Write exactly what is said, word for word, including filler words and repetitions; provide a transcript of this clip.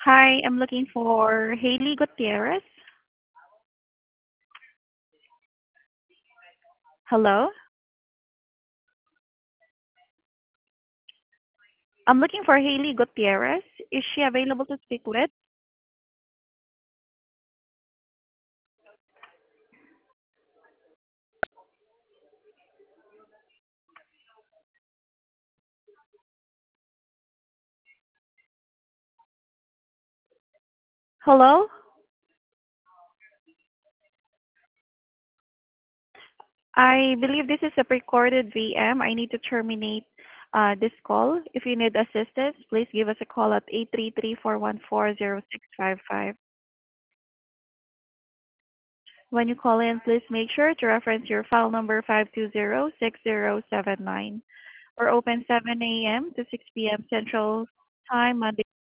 Hi, I'm looking for Hailey Gutierrez. Hello? I'm looking for Hailey Gutierrez. Is she available to speak with? Hello? I believe this is a recorded V M. I need to terminate uh, this call. If you need assistance, please give us a call at eight three three, four one four, zero six five five. When you call in, please make sure to reference your file number five two zero six zero seven nine. We're open seven a m to six p m Central Time, Monday